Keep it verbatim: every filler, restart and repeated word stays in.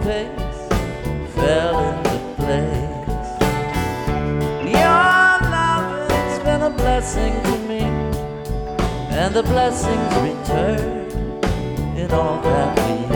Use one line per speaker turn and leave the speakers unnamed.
pace fell into place. Your love has been a blessing to me, and the blessings return in all that we